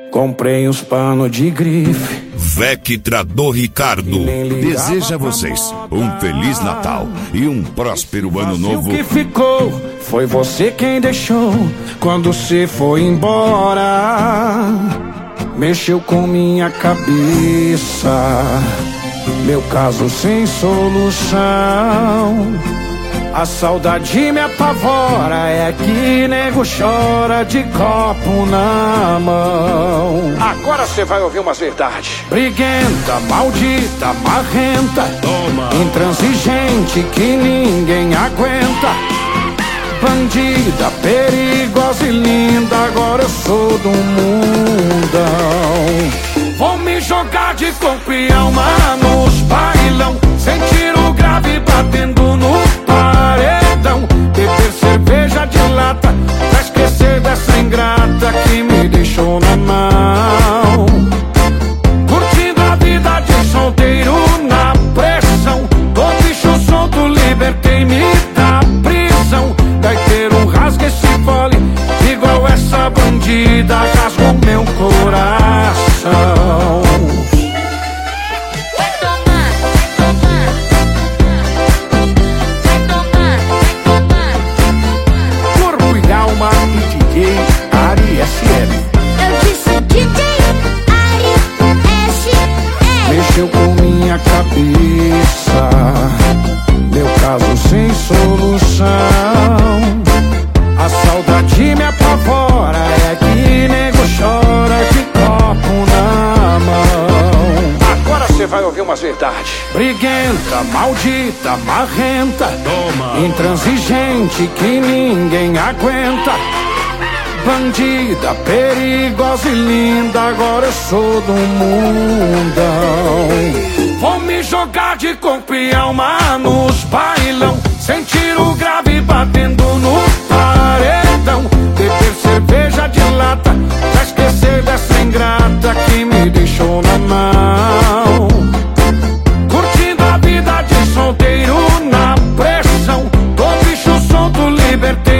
Comprei uns panos de grife. Vectra do Ricardo deseja a vocês um Feliz Natal e um próspero Ano Novo. O que ficou foi você quem deixou quando você foi embora. Mexeu com minha cabeça, meu caso sem solução. A saudade me apavora, é que nego chora de copo na mão. Agora você vai ouvir umas verdades. Briguenta, maldita, marrenta, toma. Intransigente que ninguém aguenta. Bandida, perigosa e linda, agora eu sou do mundão. Vou me jogar de corpo e alma nos bailão, sentir o grave batendo no paredão. Beber cerveja de lata pra esquecer dessa ingrata que me deixou na mão. Curtindo a vida de solteiro na pressão, tô bicho solto, libertei-me da prisão. Gaiteiro rasga esse fole, igual essa bandida rasgou meu coração. Vai tomar, vai tomar. Vai tomar, vai tomar. Corpo e alma e DJ Ari SM. Eu disse DJ Ari SM. Mexeu com minha cabeça, meu caso sem solução. A saudade me apavora, é que nego chora de copo na mão. Agora você vai ouvir umas verdades. Briguenta, maldita, marrenta, toma. Intransigente que ninguém aguenta. Bandida, perigosa e linda, agora eu sou do mundão. Vou me jogar de corpo e alma nos bailão, sentir o grave batendo no paredão. Beber cerveja de lata pra esquecer dessa ingrata que me deixou na mão. Curtindo a vida de solteiro na pressão, tô bicho solto, libertei